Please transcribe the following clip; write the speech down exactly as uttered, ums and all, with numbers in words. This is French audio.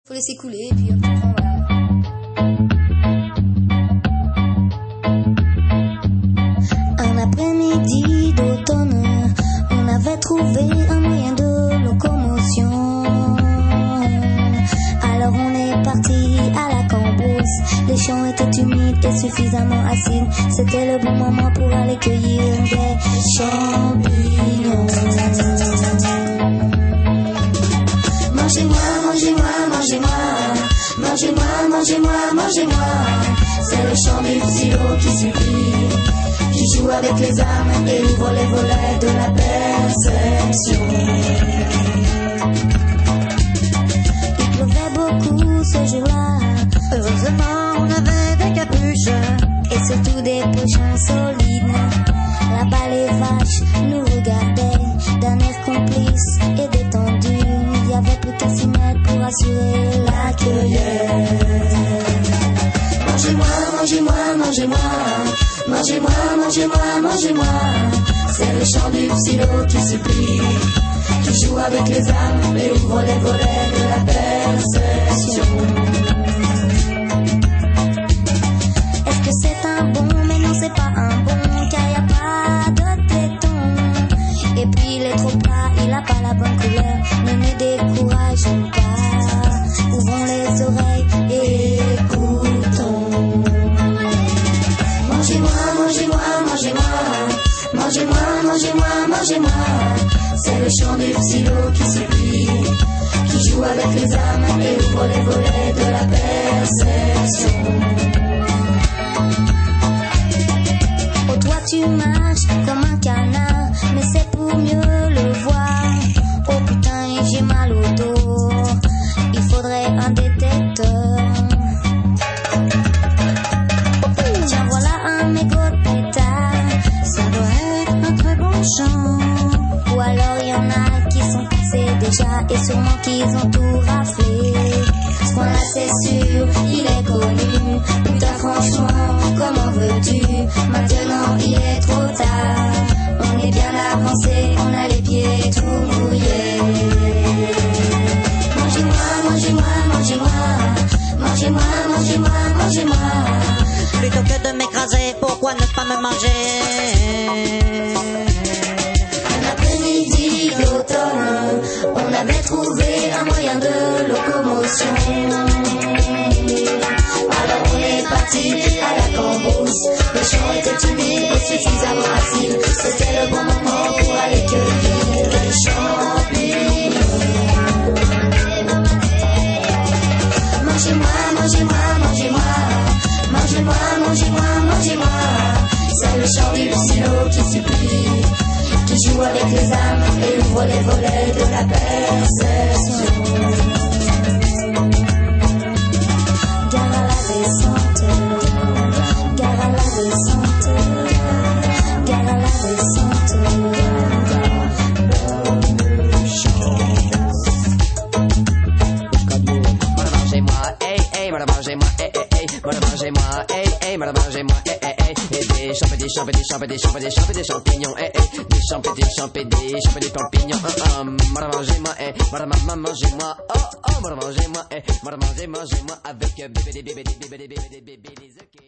Faut laisser couler et puis on prend, voilà. Un après-midi d'automne, on avait trouvé un moyen de locomotion. Alors on est parti à la cambrousse. Les champs étaient humides et suffisamment acides. C'était le bon moment pour aller cueillir des champignons. Mangez-moi, mangez-moi, mangez-moi. Mangez-moi, mangez-moi, mangez-moi. C'est le chant du silo qui supplie, qui joue avec les âmes et ouvre les volets de la perception. Il pleuvait beaucoup ce jour-là. Heureusement, on avait des capuches et surtout des pochons solides. Là-bas, les vaches nous regardaient d'un air complice et détendu. Il y avait plus qu'à s'y mettre pour assurer la cueillette. Mangez-moi, mangez-moi, mangez-moi. Mangez-moi, mangez-moi, mangez-moi. C'est le chant du psylo qui supplie, qui joue avec les âmes et ouvre les volets de la perception. Est-ce que c'est un bon? Mais non, c'est pas un bon, car y a pas de téton. Et puis il est trop plat, il a pas la bonne couleur. Ne nous décourageons pas, ouvrons les oreilles et écoutons. Mangez-moi, mangez-moi, mangez-moi. Mangez-moi, mangez-moi, mangez-moi. C'est le chant du psylo qui supplie, qui joue avec les âmes et ouvre les volets de la perception. Oh, toi tu marches comme un canard, mais c'est pour mieux le voir. Oh putain, j'ai mal au dos, il faudrait un détecteur. Tiens, voilà un mégot de pétard, ça doit être un très bon chant. Ou alors y en a qui sont passés déjà et sûrement qu'ils ont tout raflé. Ce point-là c'est sûr, il est connu. Putain franchement, comment veux-tu? Maintenant il est trop tard, on est bien avancé, on a les pieds tout mouillés. Mangez-moi, mangez-moi, mangez-moi. Mangez-moi, mangez-moi, mangez-moi. Plutôt que de m'écraser, pourquoi ne pas me manger? Un après-midi d'automne, on avait trouvé un moyen de locomotion. Alors on est parti à la cambrousse. Les champs étaient humides et suffisamment acides. C'était le bon moment pour aller cueillir les champignons. Mangez-moi, mangez-moi, mangez-moi. Mangez-moi, mangez-moi, mangez-moi. C'est le chant du psylo qui supplie, qui joue avec les âmes et ouvre les volets de la perception. Gare à la descente, gare à la descente, gare à la descente. Mangez-moi, hey, hey, mangez-moi, hey, hey, hey, mangez-moi, hey, hey, mangez-moi, hey, hey, hey, et des champs, des champs, des champs, des champs, des champs, des champignons, hey, hey, des champs, des champs, des champs, des champignons, hum, hum, mangez-moi, hey, mangez-moi, oh, oh, mangez-moi, hey, mangez-moi, avec bébé, bébé, bébé, bébé, bébé, bébé, bébé,